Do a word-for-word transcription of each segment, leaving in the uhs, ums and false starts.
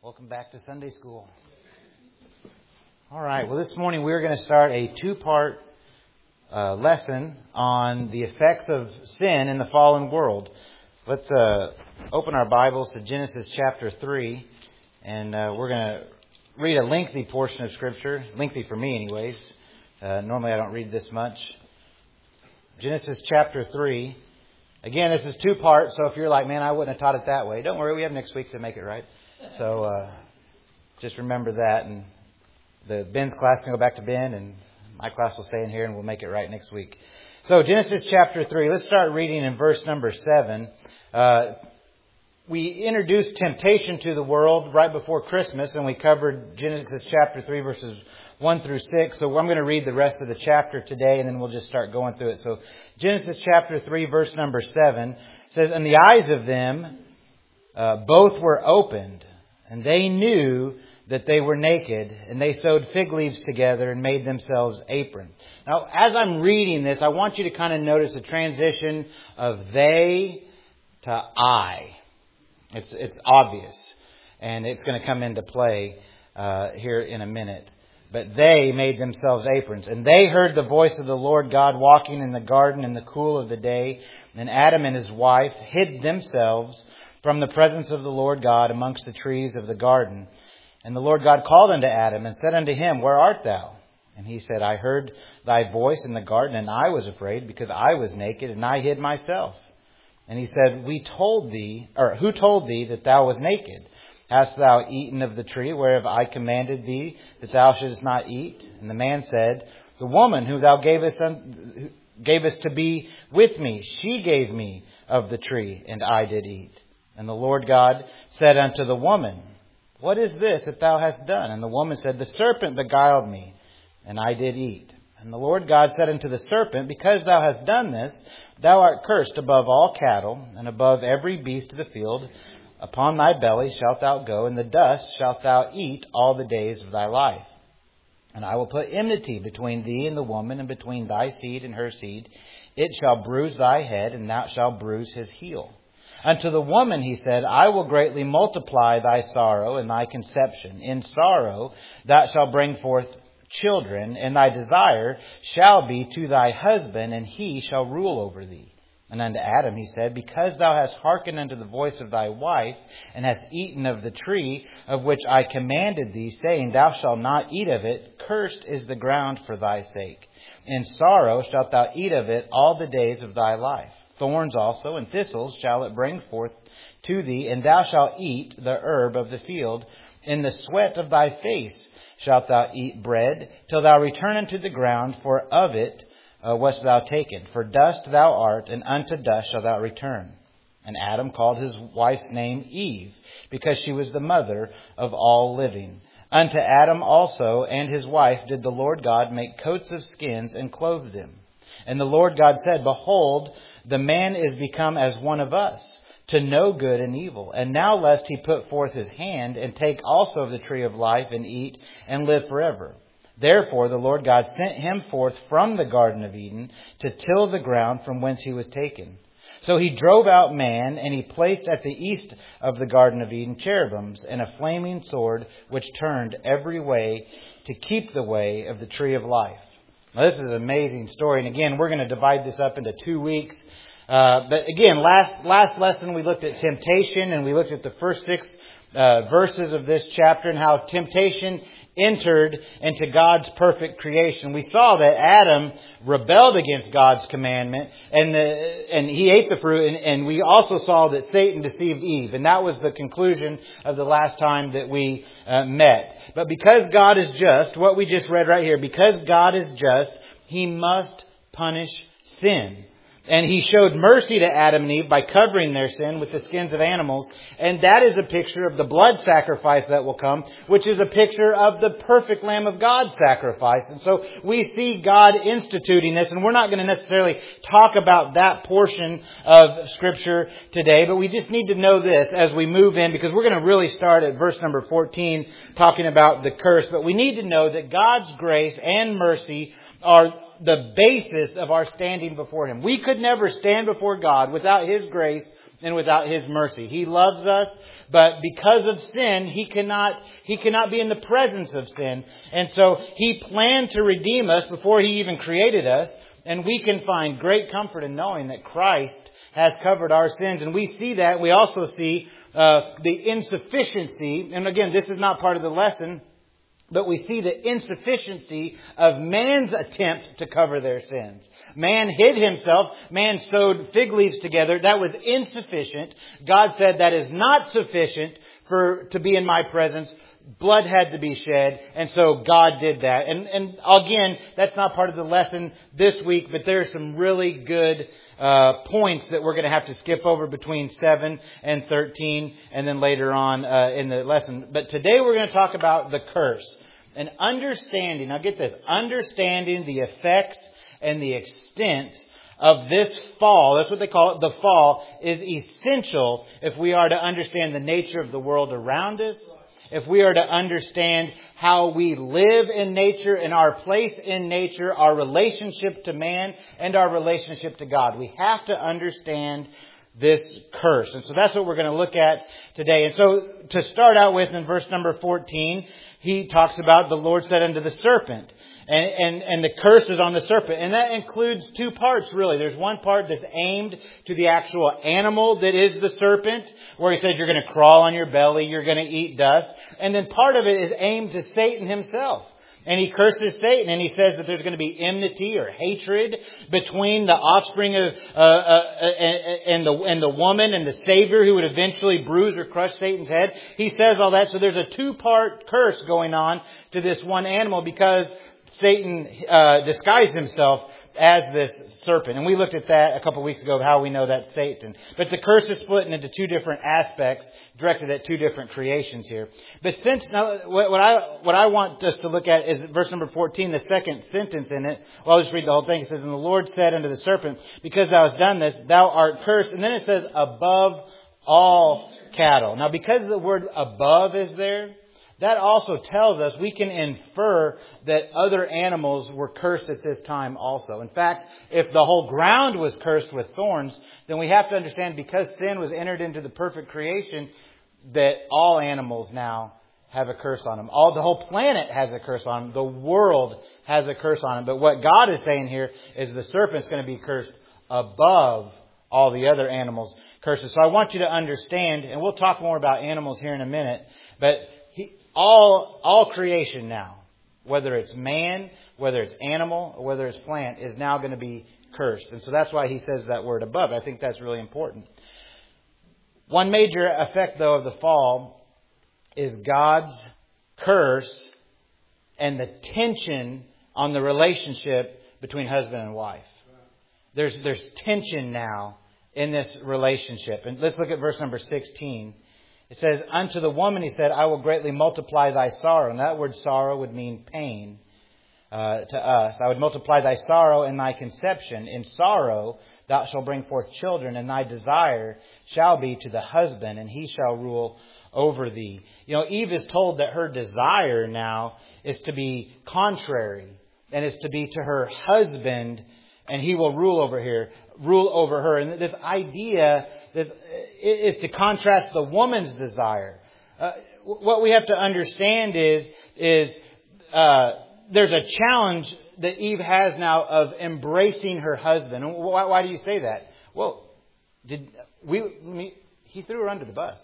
Welcome back to Sunday School. All right, well, this morning we're going to start a two-part uh, lesson on the effects of sin in the fallen world. Let's uh, open our Bibles to Genesis chapter three, and uh, we're going to read a lengthy portion of Scripture, lengthy for me anyways. Uh, normally I don't read this much. Genesis chapter three. Again, this is two parts, so if you're like, man, I wouldn't have taught it that way, don't worry, we have next week to make it right. So uh, just remember that, and the Ben's class can go back to Ben, and my class will stay in here, and we'll make it right next week. So Genesis chapter three, let's start reading in verse number seven. Uh, we introduced temptation to the world right before Christmas, and we covered Genesis chapter three, verses one through six. So I'm going to read the rest of the chapter today, and then we'll just start going through it. So Genesis chapter three, verse number seven says, "And the eyes of them uh, both were opened, and they knew that they were naked, and they sewed fig leaves together and made themselves aprons." Now, as I'm reading this, I want you to kind of notice the transition of they to I. It's it's obvious, and it's going to come into play uh, here in a minute. But they made themselves aprons, and they heard the voice of the Lord God walking in the garden in the cool of the day. And Adam and his wife hid themselves from the presence of the Lord God amongst the trees of the garden. And the Lord God called unto Adam and said unto him, "Where art thou?" And he said, "I heard thy voice in the garden, and I was afraid, because I was naked, and I hid myself." And he said, "We told thee, or who told thee that thou was naked? Hast thou eaten of the tree whereof I commanded thee that thou shouldest not eat?" And the man said, "The woman who thou gavest, un- gavest to be with me, she gave me of the tree, and I did eat." And the Lord God said unto the woman, "What is this that thou hast done?" And the woman said, "The serpent beguiled me, and I did eat." And the Lord God said unto the serpent, "Because thou hast done this, thou art cursed above all cattle, and above every beast of the field. Upon thy belly shalt thou go, and the dust shalt thou eat all the days of thy life. And I will put enmity between thee and the woman, and between thy seed and her seed. It shall bruise thy head, and thou shalt bruise his heel. Unto the woman he said, I will greatly multiply thy sorrow and thy conception. In sorrow thou shalt bring forth children, and thy desire shall be to thy husband, and he shall rule over thee. And unto Adam he said, Because thou hast hearkened unto the voice of thy wife, and hast eaten of the tree of which I commanded thee, saying, Thou shalt not eat of it, cursed is the ground for thy sake. In sorrow shalt thou eat of it all the days of thy life. Thorns also and thistles shall it bring forth to thee, and thou shalt eat the herb of the field. In the sweat of thy face shalt thou eat bread, till thou return unto the ground, for of it uh, wast thou taken. For dust thou art, and unto dust shalt thou return. And Adam called his wife's name Eve, because she was the mother of all living. Unto Adam also and his wife did the Lord God make coats of skins, and clothed them. And the Lord God said, Behold, the man is become as one of us, to know good and evil. And now lest he put forth his hand, and take also of the tree of life, and eat, and live forever. Therefore the Lord God sent him forth from the Garden of Eden, to till the ground from whence he was taken. So he drove out man, and he placed at the east of the Garden of Eden cherubims, and a flaming sword, which turned every way to keep the way of the tree of life. Now, this is an amazing story. And again, we're going to divide this up into two weeks. Uh, but again, last last lesson we looked at temptation, and we looked at the first six uh, verses of this chapter and how temptation entered into God's perfect creation. We saw that Adam rebelled against God's commandment, and the, and he ate the fruit. And, and we also saw that Satan deceived Eve, and that was the conclusion of the last time that we uh, met. But because God is just, what we just read right here, because God is just, He must punish sin. And He showed mercy to Adam and Eve by covering their sin with the skins of animals. And that is a picture of the blood sacrifice that will come, which is a picture of the perfect Lamb of God sacrifice. And so we see God instituting this. And we're not going to necessarily talk about that portion of Scripture today, but we just need to know this as we move in, because we're going to really start at verse number fourteen, talking about the curse. But we need to know that God's grace and mercy are the basis of our standing before Him. We could never stand before God without His grace and without His mercy. He loves us, but because of sin, He cannot, He cannot be in the presence of sin. And so He planned to redeem us before He even created us. And we can find great comfort in knowing that Christ has covered our sins. And we see that. We also see uh, the insufficiency. And again, this is not part of the lesson. But we see the insufficiency of man's attempt to cover their sins. Man hid himself. Man sewed fig leaves together. That was insufficient. God said that is not sufficient for to be in my presence. Blood had to be shed. And so God did that. And, and again, that's not part of the lesson this week. But there are some really good uh, points that we're going to have to skip over between seven and thirteen. And then later on uh, in the lesson. But today we're going to talk about the curse. And understanding, now get this, understanding the effects and the extent of this fall, that's what they call it, the fall, is essential if we are to understand the nature of the world around us, if we are to understand how we live in nature and our place in nature, our relationship to man and our relationship to God. We have to understand this curse. And so that's what we're going to look at today. And so to start out with in verse number fourteen, he talks about the Lord said unto the serpent. And, and, and the curse is on the serpent. And that includes two parts, really. There's one part that's aimed to the actual animal that is the serpent, where he says you're going to crawl on your belly, you're going to eat dust. And then part of it is aimed to Satan himself. And he curses Satan, and he says that there's going to be enmity or hatred between the offspring of uh, uh, and the and the woman and the Savior who would eventually bruise or crush Satan's head. He says all that. So there's a two-part curse going on to this one animal because Satan uh, disguised himself as this serpent. And we looked at that a couple of weeks ago of how we know that's Satan. But the curse is split into two different aspects, directed at two different creations here. But since now, what I what I want us to look at is verse number fourteen, the second sentence in it. Well, I'll just read the whole thing. It says, "And the Lord said unto the serpent, because thou hast done this, thou art cursed." And then it says, "above all cattle." Now, because the word above is there, that also tells us we can infer that other animals were cursed at this time also. In fact, if the whole ground was cursed with thorns, then we have to understand because sin was entered into the perfect creation, that all animals now have a curse on them. All the whole planet has a curse on them. The world has a curse on them. But what God is saying here is the serpent's going to be cursed above all the other animals' curses. So I want you to understand, and we'll talk more about animals here in a minute, but he, all all creation now, whether it's man, whether it's animal, or whether it's plant, is now going to be cursed. And so that's why he says that word above. I think that's really important. One major effect, though, of the fall is God's curse and the tension on the relationship between husband and wife. There's there's tension now in this relationship. And let's look at verse number sixteen. It says, "Unto the woman he said, I will greatly multiply thy sorrow." And that word sorrow would mean pain uh, to us. "I would multiply thy sorrow and thy conception. In sorrow thou shalt bring forth children, and thy desire shall be to the husband, and he shall rule over thee." You know, Eve is told that her desire now is to be contrary, and is to be to her husband, and he will rule over here, rule over her. And this idea this, is to contrast the woman's desire. Uh, what we have to understand is, is uh, there's a challenge that Eve has now of embracing her husband. And why, why do you say that? Well, did we? He threw her under the bus.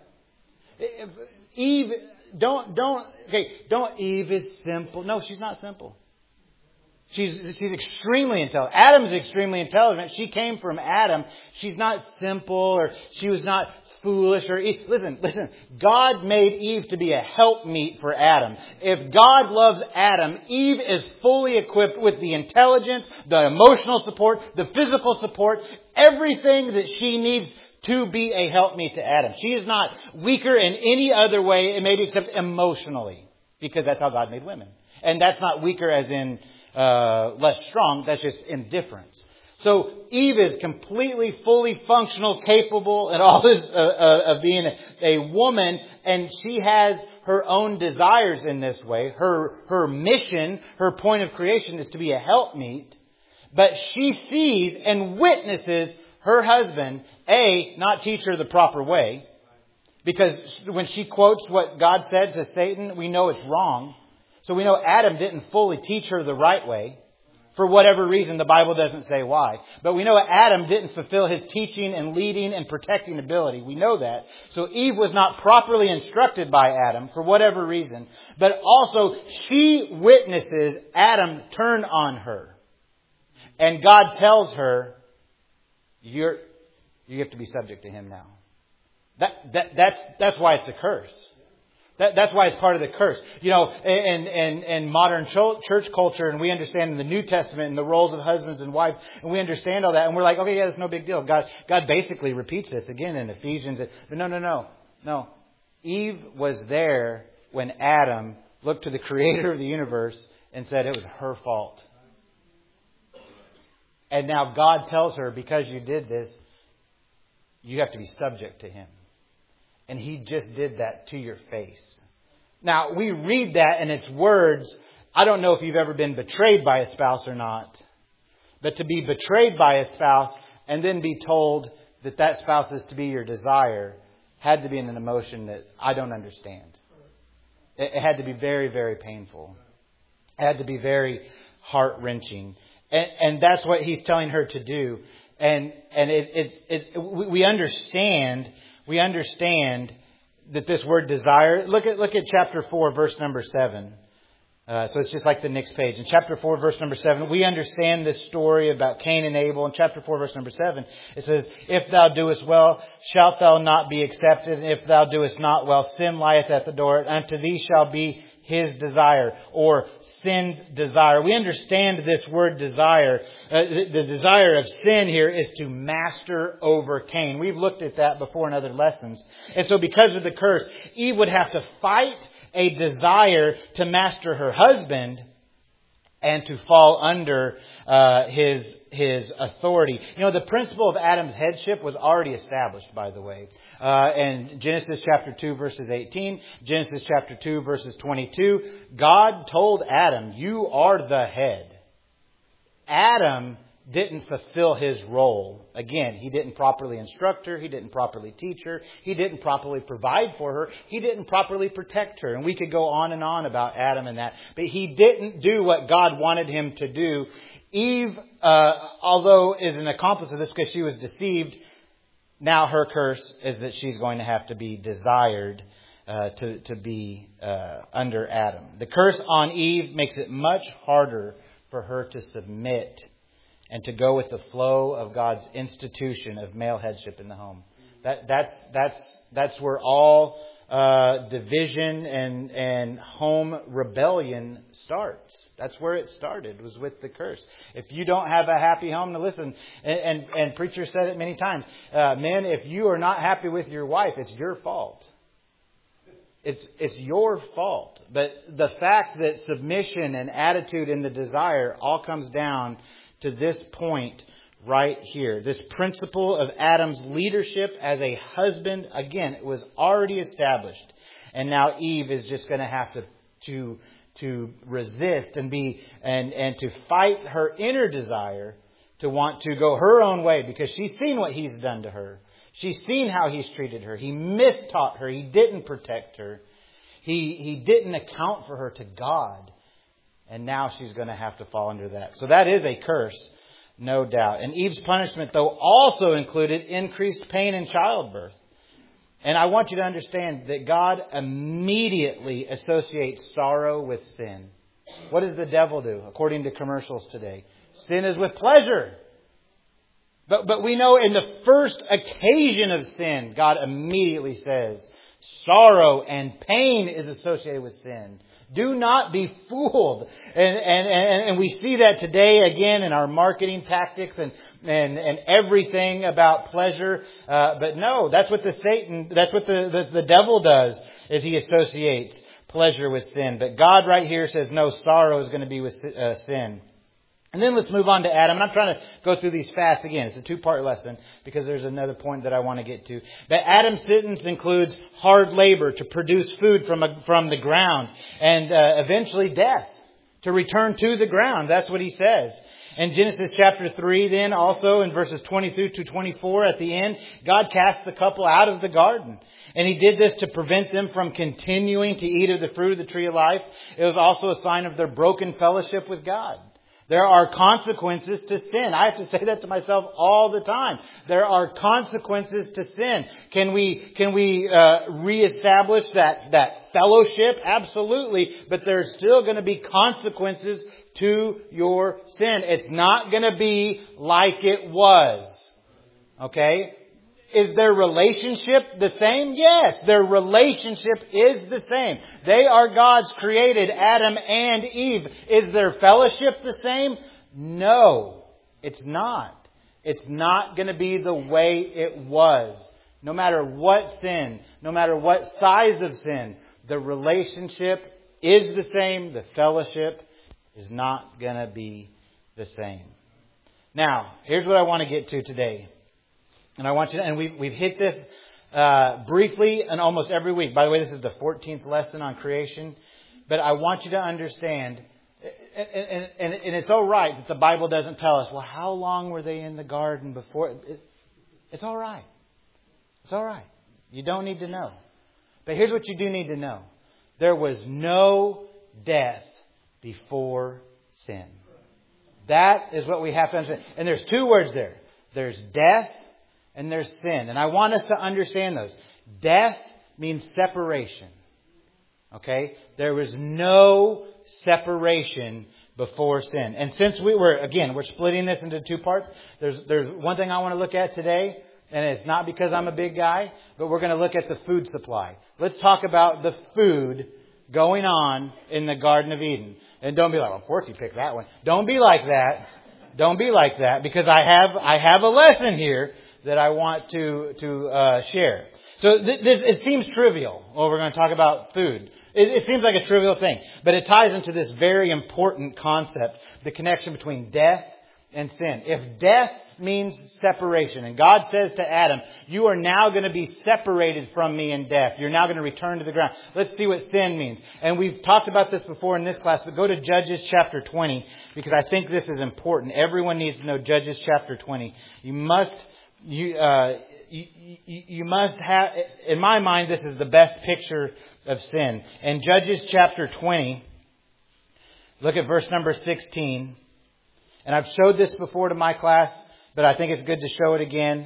If Eve, don't don't okay, don't Eve is simple. No, she's not simple. She's she's extremely intelligent. Adam's extremely intelligent. She came from Adam. She's not simple, or she was not foolish, or listen, listen. God made Eve to be a helpmeet for Adam. If God loves Adam, Eve is fully equipped with the intelligence, the emotional support, the physical support, everything that she needs to be a helpmeet to Adam. She is not weaker in any other way, maybe except emotionally, because that's how God made women. And that's not weaker as in uh, less strong. That's just indifference. So Eve is completely, fully functional, capable, and all this uh, uh, of being a, a woman, and she has her own desires in this way. Her her mission, her point of creation, is to be a helpmeet, but she sees and witnesses her husband, A, not teach her the proper way. Because when she quotes what God said to Satan, we know it's wrong. So we know Adam didn't fully teach her the right way. For whatever reason, the Bible doesn't say why. But we know Adam didn't fulfill his teaching and leading and protecting ability. We know that. So Eve was not properly instructed by Adam for whatever reason. But also, she witnesses Adam turn on her. And God tells her, you're, you have to be subject to him now. That, that, that's, that's why it's a curse. That, that's why it's part of the curse. You know, in, in, in modern church culture, and we understand in the New Testament and the roles of husbands and wives, and we understand all that, and we're like, okay, yeah, it's no big deal. God, God basically repeats this again in Ephesians. But no, no, no, no. Eve was there when Adam looked to the Creator of the universe and said it was her fault. And now God tells her, because you did this, you have to be subject to him. And he just did that to your face. Now, we read that and its words. I don't know if you've ever been betrayed by a spouse or not. But to be betrayed by a spouse and then be told that that spouse is to be your desire had to be an emotion that I don't understand. It had to be very, very painful. It had to be very heart-wrenching. And, and that's what he's telling her to do. And and it, it, it we understand... We understand that this word desire, look at look at chapter four, verse number seven. Uh, so it's just like the next page. In chapter four, verse number seven, we understand this story about Cain and Abel. In chapter four, verse number seven, it says, if thou doest well, shalt thou not be accepted. And if thou doest not well, sin lieth at the door. Unto thee shall be his desire, or sin's desire. We understand this word desire. Uh, the, the desire of sin here is to master over Cain. We've looked at that before in other lessons. And so because of the curse, Eve would have to fight a desire to master her husband and to fall under uh, his his authority. You know, the principle of Adam's headship was already established, by the way. Uh, in Genesis chapter two, verses eighteen, Genesis chapter two, verses twenty-two, God told Adam, you are the head. Adam didn't fulfill his role. Again, he didn't properly instruct her. He didn't properly teach her. He didn't properly provide for her. He didn't properly protect her. And we could go on and on about Adam and that. But he didn't do what God wanted him to do. Eve, uh, although is an accomplice of this because she was deceived, now her curse is that she's going to have to be desired uh, to, to be uh, under Adam. The curse on Eve makes it much harder for her to submit and to go with the flow of God's institution of male headship in the home. That, that's, that's, that's where all uh, division and, and home rebellion starts. That's where it started, was with the curse. If you don't have a happy home, now listen, and, and, and preacher said it many times, uh, men, if you are not happy with your wife, it's your fault. It's, it's your fault. But the fact that submission and attitude and the desire all comes down to this point right here. This principle of Adam's leadership as a husband, again, it was already established. And now Eve is just going to have to, to, to resist and be, and, and to fight her inner desire to want to go her own way because she's seen what he's done to her. She's seen how he's treated her. He mistaught her. He didn't protect her. He, he didn't account for her to God. And now she's going to have to fall under that. So that is a curse, no doubt. And Eve's punishment, though, also included increased pain in childbirth. And I want you to understand that God immediately associates sorrow with sin. What does the devil do, according to commercials today? Sin is with pleasure. But, but we know in the first occasion of sin, God immediately says, sorrow and pain is associated with sin. Do not be fooled. And, and, and, and we see that today again in our marketing tactics and, and, and everything about pleasure. Uh, but no, that's what the Satan, that's what the, the, the devil does, is he associates pleasure with sin. But God right here says no, sorrow is going to be with uh, sin. And then let's move on to Adam. And I'm trying to go through these fast again. It's a two-part lesson because there's another point that I want to get to. But Adam's sentence includes hard labor to produce food from a, from the ground and uh, eventually death to return to the ground. That's what he says. In Genesis chapter three, then also in verses twenty-two to twenty-four at the end, God cast the couple out of the garden. And He did this to prevent them from continuing to eat of the fruit of the tree of life. It was also a sign of their broken fellowship with God. There are consequences to sin. I have to say that to myself all the time. There are consequences to sin. Can we can we uh, reestablish that that fellowship? Absolutely. But there's still going to be consequences to your sin. It's not going to be like it was. Okay? Is their relationship the same? Yes, their relationship is the same. They are God's created, Adam and Eve. Is their fellowship the same? No, it's not. It's not going to be the way it was. No matter what sin, no matter what size of sin, the relationship is the same. The fellowship is not going to be the same. Now, here's what I want to get to today. And I want you to, and we've, we've hit this uh, briefly and almost every week. By the way, this is the fourteenth lesson on creation. But I want you to understand, and, and, and, and it's all right that the Bible doesn't tell us, well, how long were they in the garden before? It, it's all right. It's all right. You don't need to know. But here's what you do need to know. There was no death before sin. That is what we have to understand. And there's two words there. There's death and there's sin. And I want us to understand those. Death means separation. Okay? There was no separation before sin. And since we were, again, we're splitting this into two parts. There's there's one thing I want to look at today. And it's not because I'm a big guy, but we're going to look at the food supply. Let's talk about the food going on in the Garden of Eden. And don't be like, well, of course you picked that one. Don't be like that. Don't be like that, because I have I have a lesson here that I want to to uh, share. So th- this, it seems trivial. Well, we're going to talk about food. It, it seems like a trivial thing, but it ties into this very important concept: the connection between death and sin. If death means separation, and God says to Adam, "You are now going to be separated from me in death. You're now going to return to the ground." Let's see what sin means. And we've talked about this before in this class, but go to Judges chapter twenty, because I think this is important. Everyone needs to know Judges chapter twenty. You must. You, uh, you, you, you must have, in my mind, this is the best picture of sin. In Judges chapter twenty, look at verse number sixteen. And I've showed this before to my class, but I think it's good to show it again.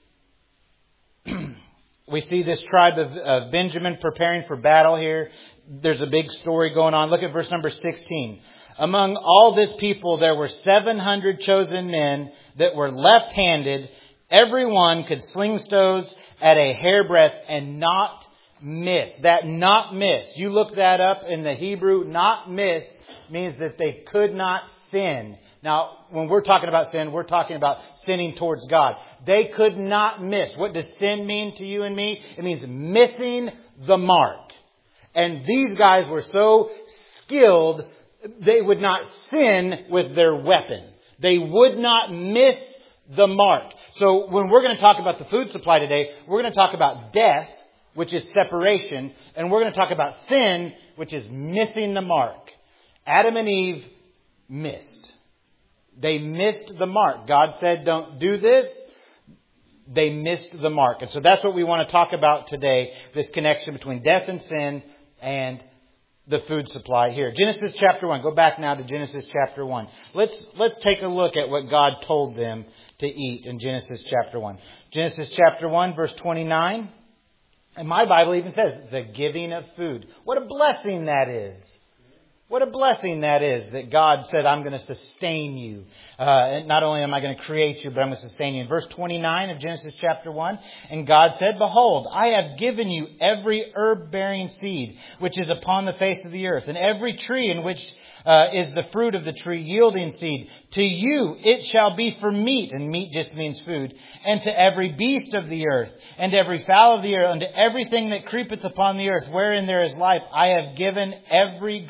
We see this tribe of, of Benjamin preparing for battle here. There's a big story going on. Look at verse number sixteen. Among all this people, there were seven hundred chosen men that were left-handed. Everyone could sling stones at a hairbreadth and not miss. That not miss. You look that up in the Hebrew. Not miss means that they could not sin. Now, when we're talking about sin, we're talking about sinning towards God. They could not miss. What does sin mean to you and me? It means missing the mark. And these guys were so skilled, they would not sin with their weapon. They would not miss the mark. So when we're going to talk about the food supply today, we're going to talk about death, which is separation, and we're going to talk about sin, which is missing the mark. Adam and Eve missed. They missed the mark. God said, don't do this. They missed the mark. And so that's what we want to talk about today, this connection between death and sin and the food supply here. Genesis chapter one. Go back now to Genesis chapter one. Let's let's take a look at what God told them to eat in Genesis chapter one. Genesis chapter one, verse twenty-nine. And my Bible even says, the giving of food. What a blessing that is. What a blessing that is, that God said, I'm going to sustain you. Uh, and not only am I going to create you, but I'm going to sustain you. In verse twenty-nine of Genesis chapter one, and God said, behold, I have given you every herb-bearing seed which is upon the face of the earth, and every tree in which uh, is the fruit of the tree yielding seed. To you it shall be for meat, and meat just means food, and to every beast of the earth, and every fowl of the earth, and to everything that creepeth upon the earth, wherein there is life, I have given every green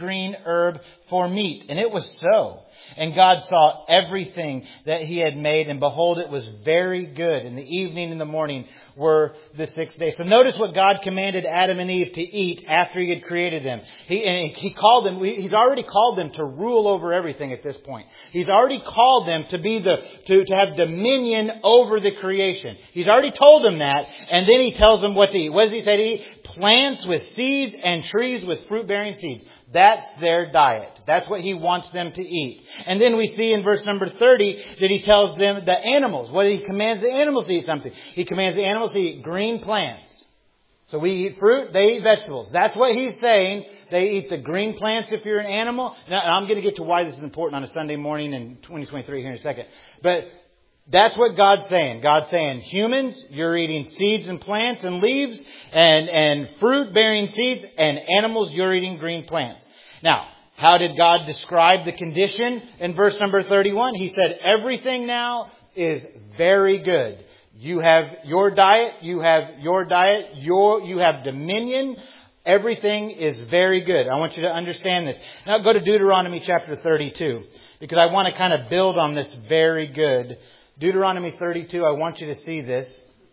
herb for meat. And it was so. And God saw everything that He had made, and behold, it was very good. And the evening and the morning were the sixth day. So notice what God commanded Adam and Eve to eat after He had created them. He, and He called them, He's already called them to rule over everything at this point. He's already called them to be the, to, to have dominion over the creation. He's already told them that. And then He tells them what to eat. What does He say to eat? Plants with seeds and trees with fruit-bearing seeds. That's their diet. That's what He wants them to eat. And then we see in verse number thirty that He tells them the animals. What He commands the animals to eat something. He commands the animals to eat green plants. So we eat fruit, they eat vegetables. That's what He's saying. They eat the green plants if you're an animal. Now, I'm going to get to why this is important on a Sunday morning in twenty twenty-three here in a second. But that's what God's saying. God's saying, humans, you're eating seeds and plants and leaves and, and fruit-bearing seeds, and animals, you're eating green plants. Now, how did God describe the condition in verse number thirty-one? He said, everything now is very good. You have your diet, you have your diet, your, you have dominion. Everything is very good. I want you to understand this. Now go to Deuteronomy chapter thirty-two, because I want to kind of build on this very good. Deuteronomy thirty-two, I want you to see this.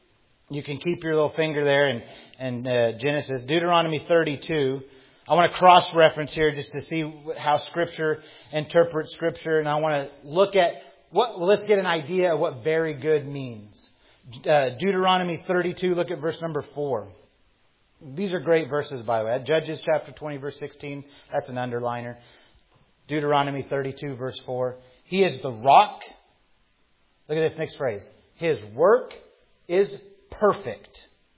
You can keep your little finger there in, in uh, Genesis. Deuteronomy thirty-two. I want to cross-reference here just to see how Scripture interprets Scripture. And I want to look at what, well, let's get an idea of what very good means. Uh, Deuteronomy thirty-two, look at verse number four. These are great verses, by the way. Judges chapter twenty, verse sixteen. That's an underliner. Deuteronomy thirty-two, verse four. He is the rock. Look at this next phrase. His work is perfect.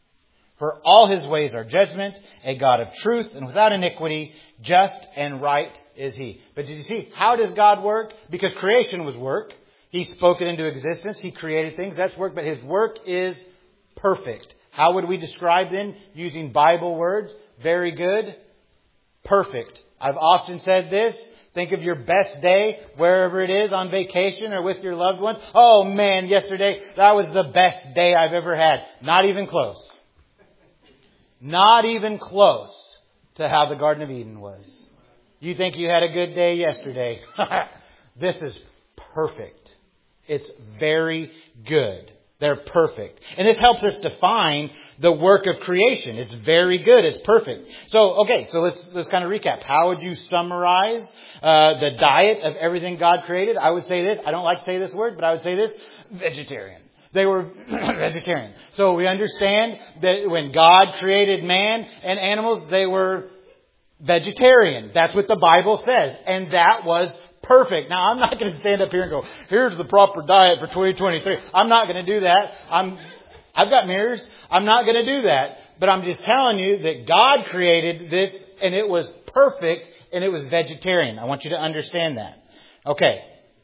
For all His ways are judgment, a God of truth and without iniquity, just and right is He. But did you see, how does God work? Because creation was work. He spoke it into existence. He created things. That's work. But His work is perfect. How would we describe then? Using Bible words. Very good. Perfect. I've often said this. Think of your best day, wherever it is, on vacation or with your loved ones. Oh man, yesterday, that was the best day I've ever had. Not even close. Not even close to how the Garden of Eden was. You think you had a good day yesterday. This is perfect. It's very good. They're perfect. And this helps us define the work of creation. It's very good. It's perfect. So, okay, so let's let's kind of recap. How would you summarize uh, the diet of everything God created? I would say this. I don't like to say this word, but I would say this. Vegetarian. They were vegetarian. So we understand that when God created man and animals, they were vegetarian. That's what the Bible says. And that was perfect. Now, I'm not going to stand up here and go, here's the proper diet for twenty twenty-three. I'm not going to do that. I'm, I've got mirrors. I'm not going to do that. But I'm just telling you that God created this and it was perfect and it was vegetarian. I want you to understand that. Okay.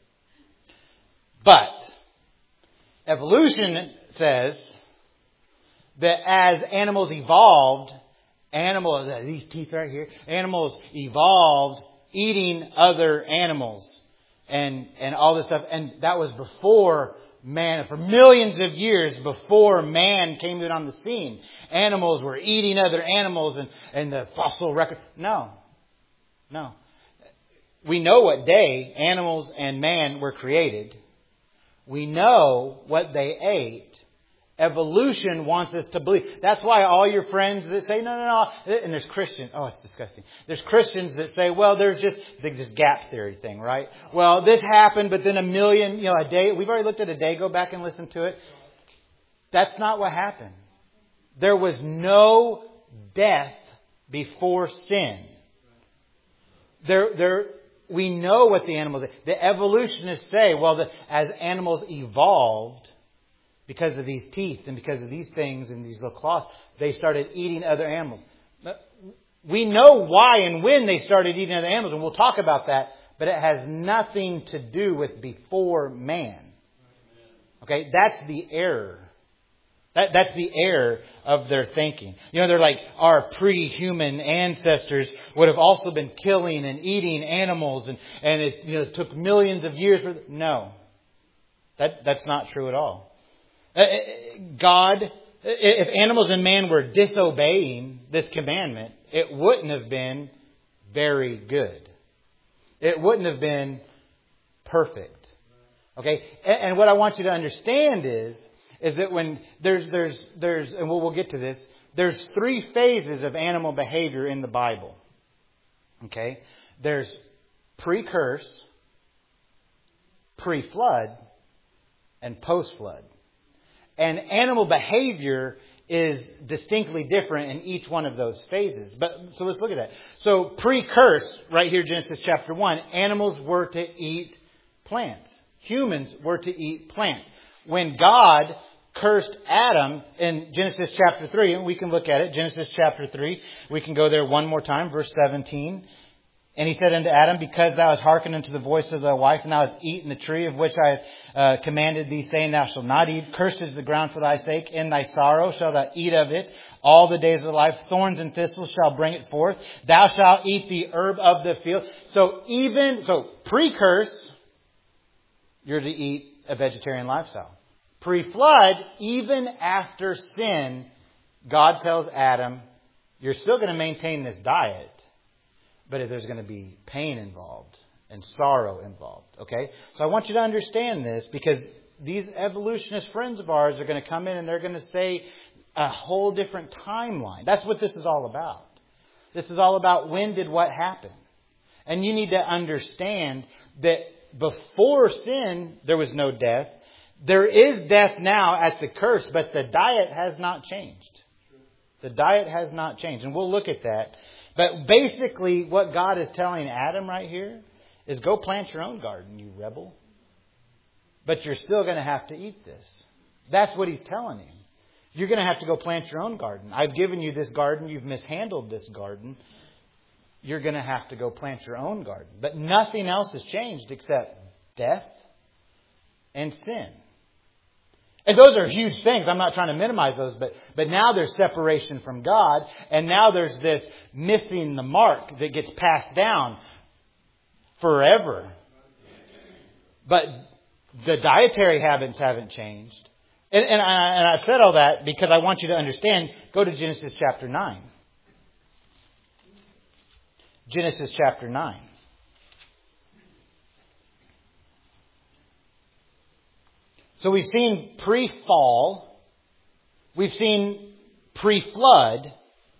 But evolution says that as animals evolved, animals, these teeth right here, animals evolved eating other animals and, and all this stuff. And that was before man, for millions of years before man came in on the scene. Animals were eating other animals and, and the fossil record. No, no. We know what day animals and man were created. We know what they ate. Evolution wants us to believe. That's why all your friends that say, no, no, no. And there's Christians. Oh, it's disgusting. There's Christians that say, well, there's just this gap theory thing, right? Well, this happened, but then a million, you know, a day. We've already looked at a day. Go back and listen to it. That's not what happened. There was no death before sin. There, there, we know what the animals, the evolutionists say, well, the, as animals evolved, because of these teeth and because of these things and these little claws, they started eating other animals. We know why and when they started eating other animals, and we'll talk about that, but it has nothing to do with before man. Okay, that's the error. That, that's the error of their thinking. You know, they're like, our pre-human ancestors would have also been killing and eating animals, and, and it, you know, it took millions of years for... No, that, that's not true at all. God, if animals and man were disobeying this commandment, it wouldn't have been very good. It wouldn't have been perfect. Okay? And, and what I want you to understand is, is that when there's, there's, there's, and we'll, we'll get to this, there's three phases of animal behavior in the Bible. Okay? There's pre-curse, pre-flood, and post-flood. And animal behavior is distinctly different in each one of those phases. But so let's look at that. So pre-curse, right here, Genesis chapter one, animals were to eat plants. Humans were to eat plants. When God cursed Adam in Genesis chapter three, and we can look at it, Genesis chapter three, we can go there one more time, verse seventeen. And he said unto Adam, because thou hast hearkened unto the voice of thy wife, and thou hast eaten the tree of which I uh, commanded thee, saying, thou shalt not eat. Cursed is the ground for thy sake. In thy sorrow shalt thou eat of it all the days of thy life. Thorns and thistles shall bring it forth. Thou shalt eat the herb of the field. So even, so pre-curse, you're to eat a vegetarian lifestyle. Pre-flood, even after sin, God tells Adam, you're still going to maintain this diet. But there's going to be pain involved and sorrow involved. Okay? So I want you to understand this, because these evolutionist friends of ours are going to come in and they're going to say a whole different timeline. That's what this is all about. This is all about when did what happen. And you need to understand that before sin, there was no death. There is death now at the curse, but the diet has not changed. The diet has not changed. And we'll look at that. But basically, what God is telling Adam right here is go plant your own garden, you rebel. But you're still going to have to eat this. That's what he's telling him. You're going to have to go plant your own garden. I've given you this garden. You've mishandled this garden. You're going to have to go plant your own garden. But nothing else has changed except death and sin. And those are huge things. I'm not trying to minimize those, but, but now there's separation from God, and now there's this missing the mark that gets passed down forever. But the dietary habits haven't changed. And, and, I, and I've said all that because I want you to understand. Go to Genesis chapter nine. Genesis chapter nine. So we've seen pre-fall, we've seen pre-flood,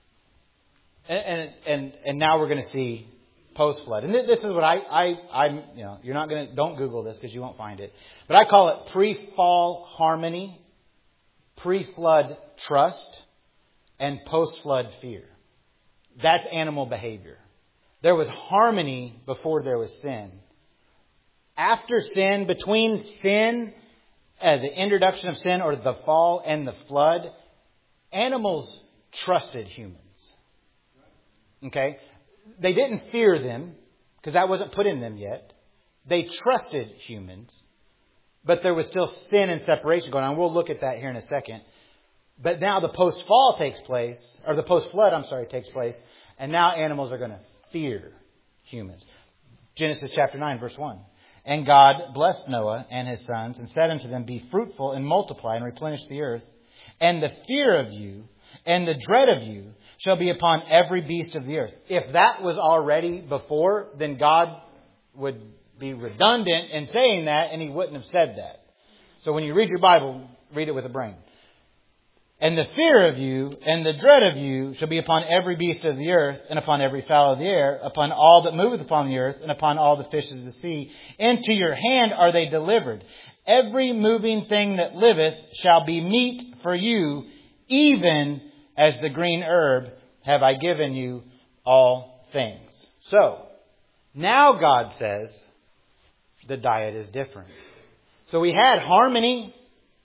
and and and, and now we're going to see post-flood. And this is what I I I'm you know you're not going to don't Google this because you won't find it, but I call it pre-fall harmony, pre-flood trust, and post-flood fear. That's animal behavior. There was harmony before there was sin. After sin, between sin, Uh, the introduction of sin or the fall and the flood, animals trusted humans. Okay? They didn't fear them because that wasn't put in them yet. They trusted humans, but there was still sin and separation going on. We'll look at that here in a second. But now the post-fall takes place, or the post-flood, I'm sorry, takes place, and now animals are going to fear humans. Genesis chapter nine, verse one. And God blessed Noah and his sons and said unto them, be fruitful and multiply and replenish the earth. And the fear of you and the dread of you shall be upon every beast of the earth. If that was already before, then God would be redundant in saying that, and he wouldn't have said that. So when you read your Bible, read it with a brain. And the fear of you and the dread of you shall be upon every beast of the earth, and upon every fowl of the air, upon all that moveth upon the earth, and upon all the fishes of the sea. Into your hand are they delivered. Every moving thing that liveth shall be meat for you, even as the green herb have I given you all things. So, now God says the diet is different. So we had harmony,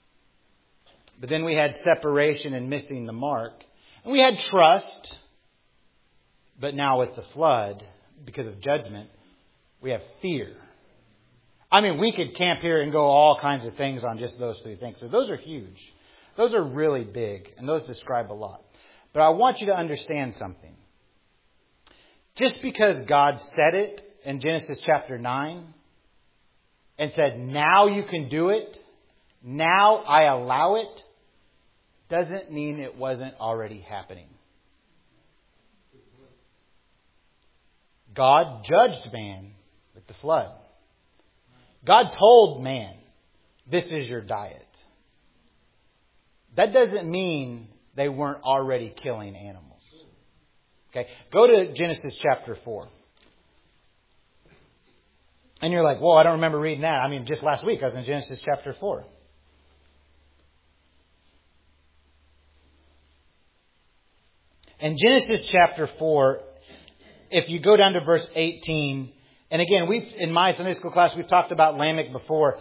but then we had separation and missing the mark. And we had trust. But now with the flood, because of judgment, we have fear. I mean, we could camp here and go all kinds of things on just those three things. So those are huge. Those are really big. And those describe a lot. But I want you to understand something. Just because God said it in Genesis chapter nine and said, now you can do it, now I allow it, doesn't mean it wasn't already happening. God judged man with the flood. God told man, this is your diet. That doesn't mean they weren't already killing animals. Okay, go to Genesis chapter four. And you're like, whoa, I don't remember reading that. I mean, just last week I was in Genesis chapter four. In Genesis chapter four, if you go down to verse eighteen, and again, we've in my Sunday school class, we've talked about Lamech before.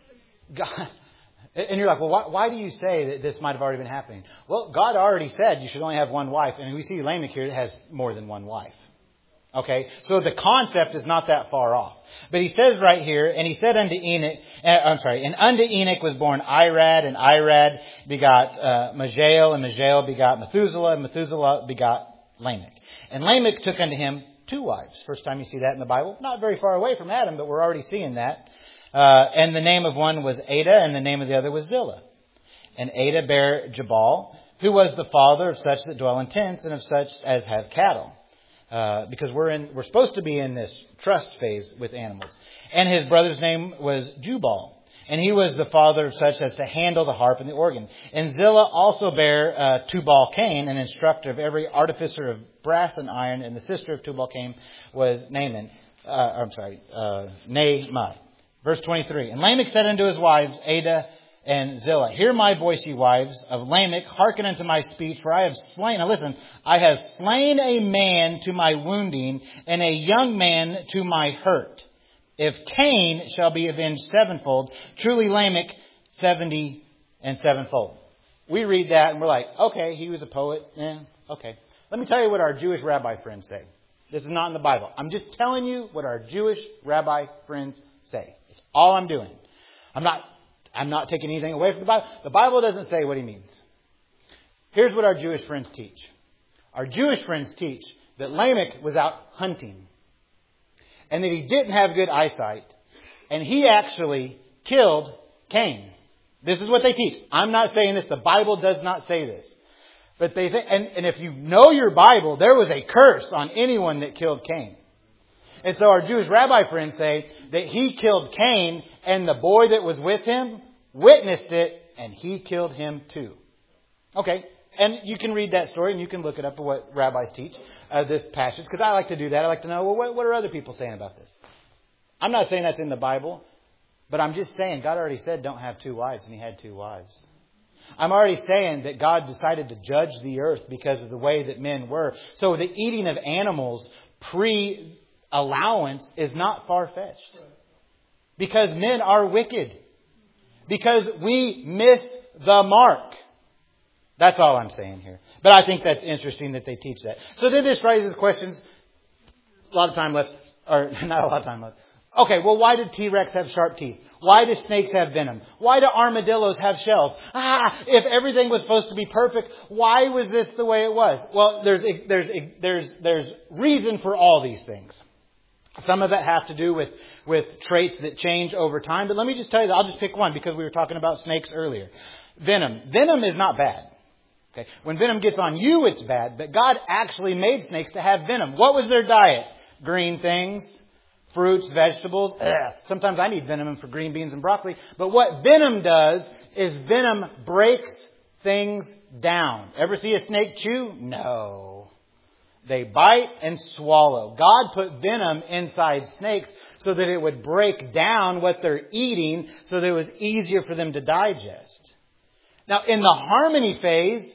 God, and you're like, well, why, why do you say that this might have already been happening? Well, God already said you should only have one wife. And we see Lamech here has more than one wife. Okay, so the concept is not that far off. But he says right here, and he said unto Enoch, uh, I'm sorry, and unto Enoch was born Irad, and Irad begot uh, Majael, and Majael begot Methuselah, and Methuselah begot Lamech. And Lamech took unto him two wives. First time you see that in the Bible. Not very far away from Adam, but we're already seeing that. Uh, and the name of one was Ada, and the name of the other was Zillah. And Ada bare Jabal, who was the father of such that dwell in tents, and of such as have cattle. Uh, because we're in, we're supposed to be in this trust phase with animals. And his brother's name was Jubal. And he was the father of such as to handle the harp and the organ. And Zillah also bare uh, Tubal-Cain, an instructor of every artificer of brass and iron. And the sister of Tubal-Cain was Naaman. Uh, I'm sorry, uh, Naamah. Verse twenty-three. And Lamech said unto his wives, Ada and Zillah, hear my voice, ye wives of Lamech, hearken unto my speech, for I have slain, now listen, I have slain a man to my wounding, and a young man to my hurt. If Cain shall be avenged sevenfold, truly Lamech seventy and sevenfold. We read that and we're like, okay, he was a poet. Eh, okay. Let me tell you what our Jewish rabbi friends say. This is not in the Bible. I'm just telling you what our Jewish rabbi friends say. It's all I'm doing. I'm not I'm not taking anything away from the Bible. The Bible doesn't say what he means. Here's what our Jewish friends teach. Our Jewish friends teach that Lamech was out hunting. And that he didn't have good eyesight. And he actually killed Cain. This is what they teach. I'm not saying this. The Bible does not say this. But they think, and, and if you know your Bible, there was a curse on anyone that killed Cain. And so our Jewish rabbi friends say that he killed Cain, and the boy that was with him witnessed it, and he killed him too. Okay, and you can read that story, and you can look it up at what rabbis teach, uh, this passage, because I like to do that. I like to know, well, what, what are other people saying about this? I'm not saying that's in the Bible, but I'm just saying God already said don't have two wives, and he had two wives. I'm already saying that God decided to judge the earth because of the way that men were. So the eating of animals pre-allowance is not far-fetched. Because men are wicked. Because we miss the mark. That's all I'm saying here. But I think that's interesting that they teach that. So then this raises questions. A lot of time left. Or not a lot of time left. Okay, well, why did T-Rex have sharp teeth? Why do snakes have venom? Why do armadillos have shells? Ah, if everything was supposed to be perfect, why was this the way it was? Well, there's there's there's there's reason for all these things. Some of it have to do with, with traits that change over time. But let me just tell you, I'll just pick one because we were talking about snakes earlier. Venom. Venom is not bad. Okay. When venom gets on you, it's bad. But God actually made snakes to have venom. What was their diet? Green things. Fruits, vegetables. Ugh. Sometimes I need venom for green beans and broccoli. But what venom does is venom breaks things down. Ever see a snake chew? No. They bite and swallow. God put venom inside snakes so that it would break down what they're eating so that it was easier for them to digest. Now, in the harmony phase,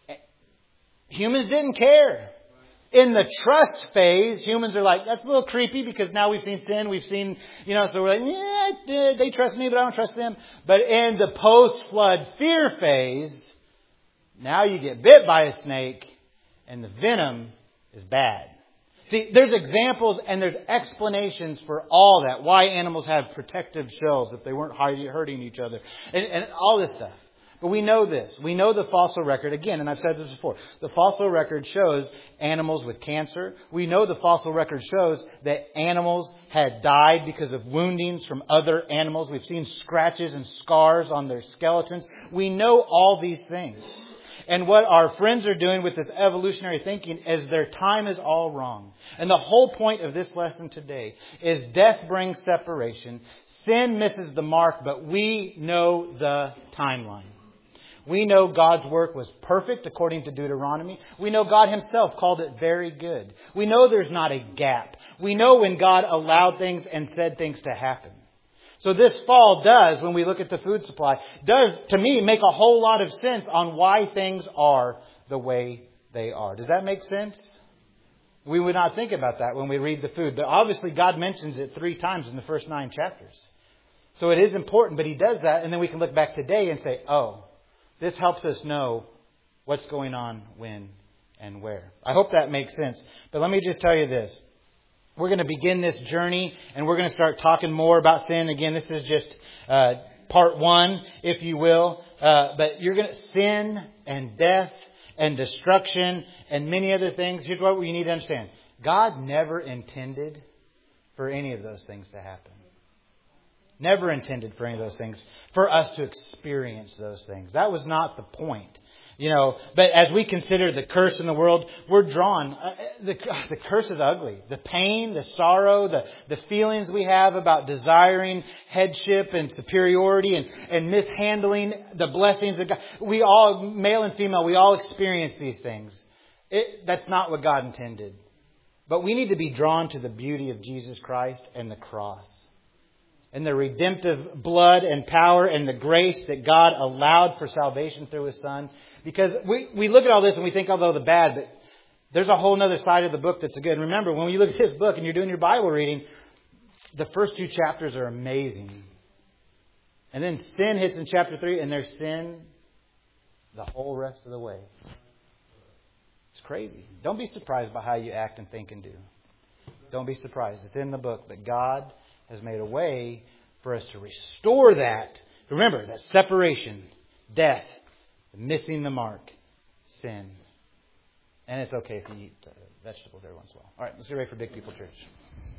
humans didn't care. In the trust phase, humans are like, that's a little creepy because now we've seen sin. We've seen, you know, so we're like, yeah, they trust me, but I don't trust them. But in the post-flood fear phase, now you get bit by a snake and the venom is bad. See, there's examples and there's explanations for all that. Why animals have protective shells if they weren't hurting each other. And, and all this stuff. But we know this. We know the fossil record, again, and I've said this before. The fossil record shows animals with cancer. We know the fossil record shows that animals had died because of woundings from other animals. We've seen scratches and scars on their skeletons. We know all these things. And what our friends are doing with this evolutionary thinking is their time is all wrong. And the whole point of this lesson today is death brings separation. Sin misses the mark, but we know the timeline. We know God's work was perfect according to Deuteronomy. We know God Himself called it very good. We know there's not a gap. We know when God allowed things and said things to happen. So this fall does, when we look at the food supply, does, to me, make a whole lot of sense on why things are the way they are. Does that make sense? We would not think about that when we read the food. But obviously, God mentions it three times in the first nine chapters. So it is important, but He does that, and then we can look back today and say, oh, this helps us know what's going on when and where. I hope that makes sense. But let me just tell you this. We're going to begin this journey, and we're going to start talking more about sin. Again, this is just uh, part one, if you will. Uh, but you're going to sin and death and destruction and many other things. Here's what you need to understand. God never intended for any of those things to happen. Never intended for any of those things, for us to experience those things. That was not the point. You know, but as we consider the curse in the world, we're drawn. Uh, the, the curse is ugly. The pain, the sorrow, the, the feelings we have about desiring headship and superiority and, and mishandling the blessings of God. We all, male and female, we all experience these things. It, that's not what God intended. But we need to be drawn to the beauty of Jesus Christ and the cross. And the redemptive blood and power and the grace that God allowed for salvation through His Son. Because we, we look at all this and we think, although the bad, but there's a whole other side of the book that's good. And remember, when you look at this book and you're doing your Bible reading, the first two chapters are amazing. And then sin hits in chapter three, and there's sin the whole rest of the way. It's crazy. Don't be surprised by how you act and think and do. Don't be surprised. It's in the book. But God has made a way for us to restore that. Remember, that separation, death, missing the mark, sin. And it's okay if you eat uh, vegetables every once in a while. All right, let's get ready for Big People Church.